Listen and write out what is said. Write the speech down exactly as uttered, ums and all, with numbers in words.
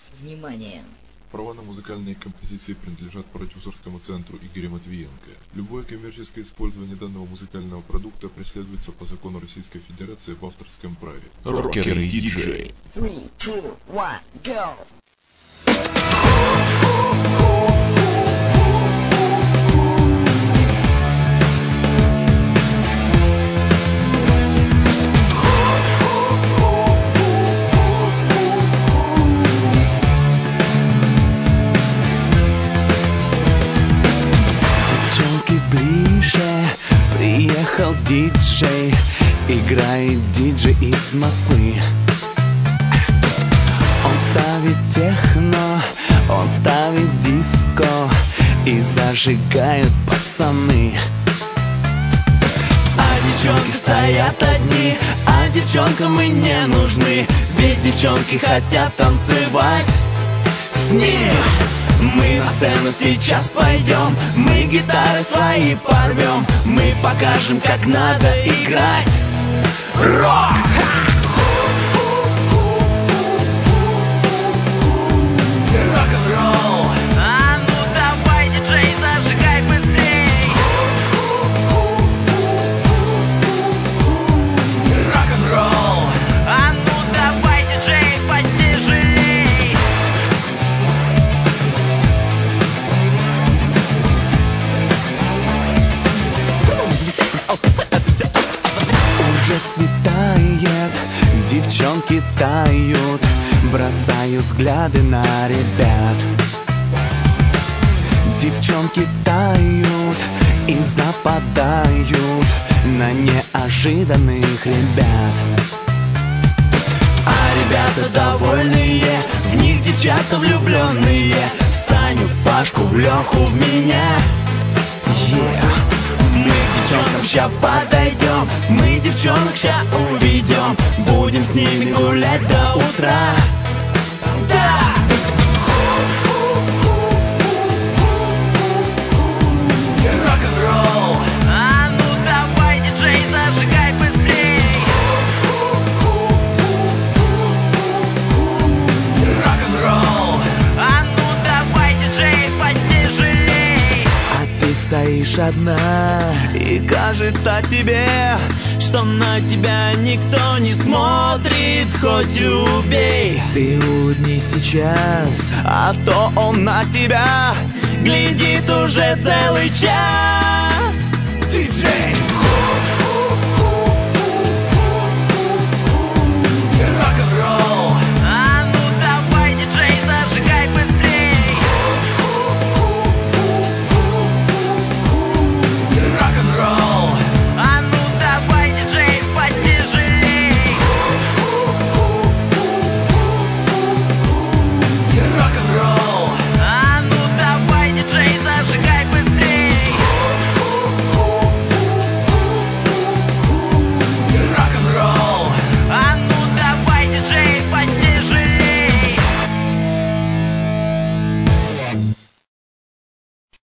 Внимание! Права на музыкальные композиции принадлежат продюсерскому центру Игоря Матвиенко. Любое коммерческое использование данного музыкального продукта преследуется по закону Российской Федерации об авторском праве. Рокеры и диджей. Three, two, one, go! Приехал диджей, играет диджей из Москвы. Он ставит техно, он ставит диско, и зажигают пацаны. А девчонки стоят одни, а девчонкам мы не нужны, ведь девчонки хотят танцевать с ним. Мы на сцену сейчас пойдем, мы гитары свои порвем, мы покажем, как надо играть рок! Рок-н-ролл! А ну давай, диджей, зажигай быстрей! Рок-н-ролл! А ну давай, диджей, потяжелей! Уже светает, девчонки тают, бросают взгляды на ребят. Девчонки тают и западают на неожиданных ребят. А ребята довольные, в них девчата влюбленные, в Саню, в Пашку, в Леху, в меня. Yeah. Мы к девчонкам ща подойдем, мы девчонок ща уведем, будем с ними гулять до утра. Да! Рок-н-ролл! А ну давай, диджей, зажигай быстрей! Рок-н-ролл! А ну давай, диджей, потяжелей! А ты стоишь одна, и кажется тебе, что на тебя никто не смотрит, хоть убей. Ты улыбнись сейчас, а то он на тебя глядит уже целый час. Диджей!